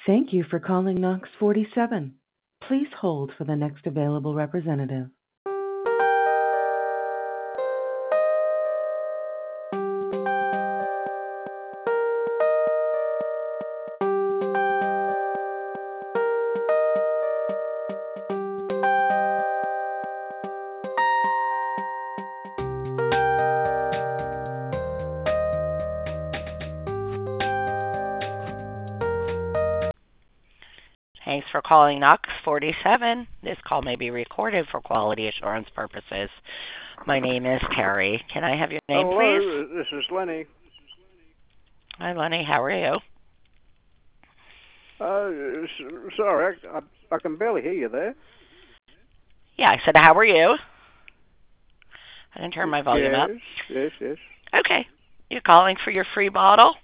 Thank you for calling Knox 47. Please hold for the next available representative. Thanks for calling Knox 47. This call may be recorded for quality assurance purposes. My name is Terry. Can I have your name, please? Hello, this is Lenny. Hi, Lenny. How are you? Sorry, I can barely hear you there. Yeah, I said, how are you? I can turn my volume up. Yes. Okay. You're calling for your free bottle?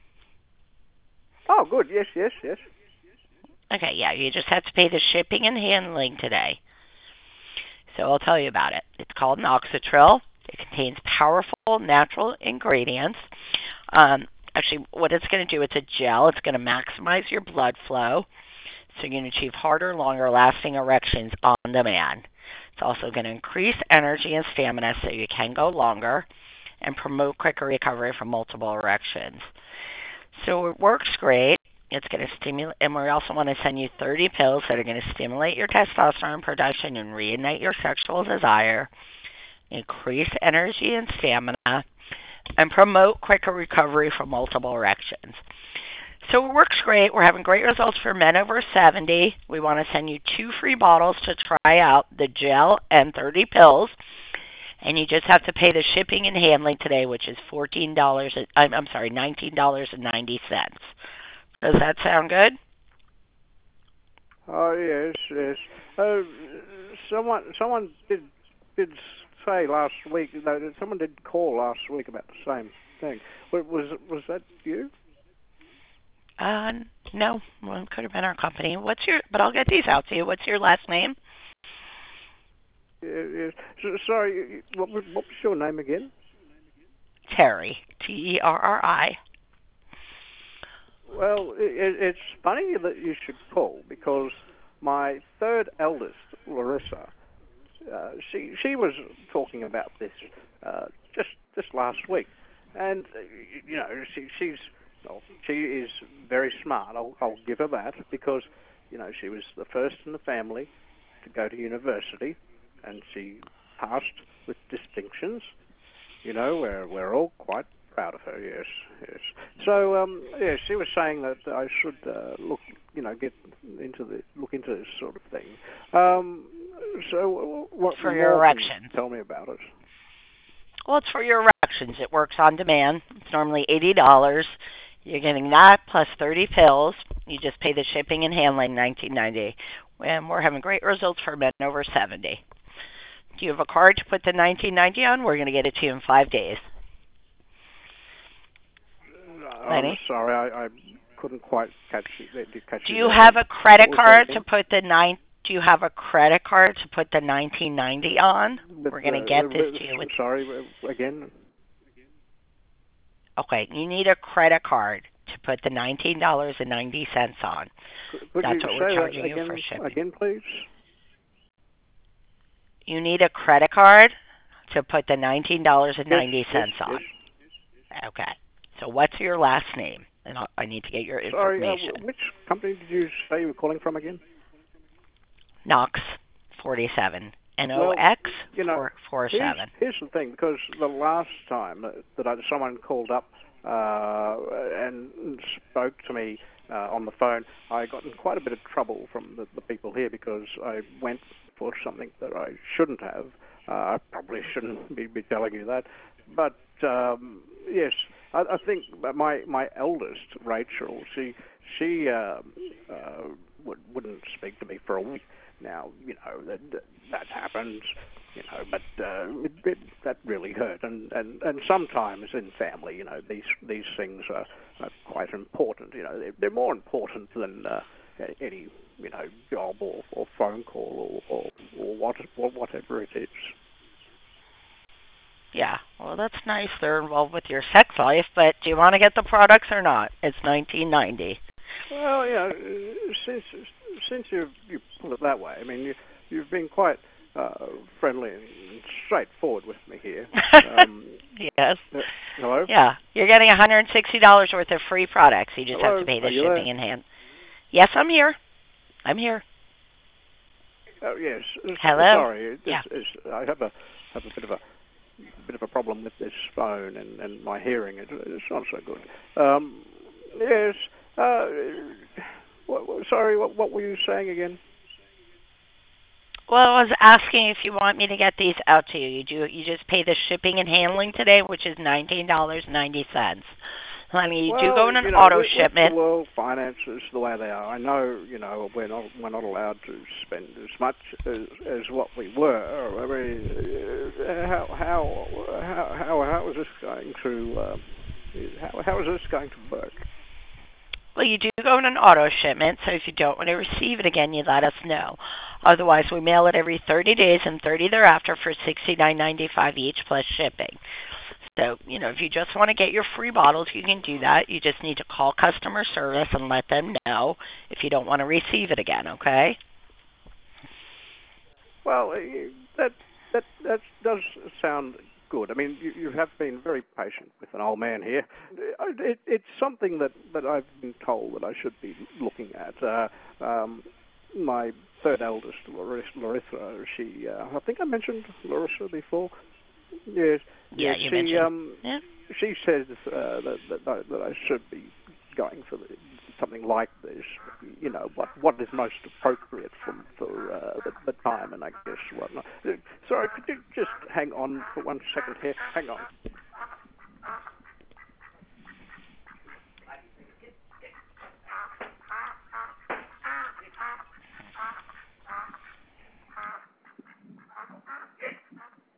Oh, good. Yes. Okay, yeah, you just have to pay the shipping and handling today. So I'll tell you about it. It's called Noxitril. It contains powerful natural ingredients. Actually, what it's going to do, it's a gel. It's going to maximize your blood flow, so you can achieve harder, longer-lasting erections on demand. It's also going to increase energy and stamina so you can go longer and promote quicker recovery from multiple erections. So it works great. It's going to stimulate, and we also want to send you 30 pills that are going to stimulate your testosterone production and reignite your sexual desire, increase energy and stamina, and promote quicker recovery from multiple erections. So it works great. We're having great results for men over 70. We want to send you 2 free bottles to try out, the gel and 30 pills. And you just have to pay the shipping and handling today, which is $19.90. Does that sound good? Oh, yes. Someone did say last week. No, someone did call last week about the same thing. Was that you? No. Well, it could have been our company. But I'll get these out to you. What's your last name? Yes. Sorry, what was your name again? Terry. Terri. Well, it's funny that you should call because my third eldest, Larissa, she was talking about this just last week, and she is very smart. I'll give her that because she was the first in the family to go to university, and she passed with distinctions. We're all quite proud of her. Yes. So, she was saying that I should look into this sort of thing. So, what for your erections? Tell me about it. Well, it's for your erections. It works on demand. It's normally $80. You're getting that plus 30 pills. You just pay the shipping and handling, $19.90. And we're having great results for men over 70. Do you have a card to put the $19.90 on? We're going to get it to you in 5 days. I'm sorry, I couldn't quite catch you. Do you have a credit card to put the Do you have a credit card to put the $19.90 on? We're going to get this to you. Sorry, again. Okay, you need a credit card to put the $19.90 on. That's what we're charging you for shipping. Again, please. You need a credit card to put the $19.90 on. Yes. Okay. So what's your last name? And I need to get your information. Sorry, which company did you say you were calling from again? Knox 47. NOX 47. Here's the thing, because the last time that someone called up and spoke to me on the phone, I got in quite a bit of trouble from the people here because I went for something that I shouldn't have. I probably shouldn't be telling you that. But, yes, I think my eldest, Rachel, she wouldn't speak to me for a week. Now, that happens, but that really hurt. And sometimes in family, these things are quite important. They're more important than any, job or phone call or whatever it is. Yeah, well, that's nice. They're involved with your sex life, but do you want to get the products or not? It's $19.90. Well, since you put it that way, I mean, you've been quite friendly and straightforward with me here. Yes. Hello? Yeah. You're getting $160 worth of free products. You just Hello? have to pay the Are you shipping there? in hand. Yes, I'm here. I'm here. Oh, yes. Hello? Sorry. Yeah. I have a bit of a problem with this phone and my hearing. It's not so good. Yes. Sorry. What were you saying again? Well, I was asking if you want me to get these out to you. You just pay the shipping and handling today, which is $19.90. Honey, you do go in an auto with shipment. the world finances the way they are, I know, we're not allowed to spend as much as what we were. I mean, how is this going to how is this going to work? Well, you do go in an auto shipment, so if you don't want to receive it again, you let us know. Otherwise, we mail it every 30 days and 30 thereafter for $69.95 each plus shipping. So, if you just want to get your free bottles, you can do that. You just need to call customer service and let them know if you don't want to receive it again, okay? Well, that does sound good. I mean, you have been very patient with an old man here. It's something that I've been told that I should be looking at. My third eldest, Larissa, she, I think I mentioned Larissa before. Yes. Yeah, you mentioned. Yeah. She says that I should be going for something like this. What is most appropriate for the time and I guess whatnot. Sorry, could you just hang on for 1 second here? Hang on.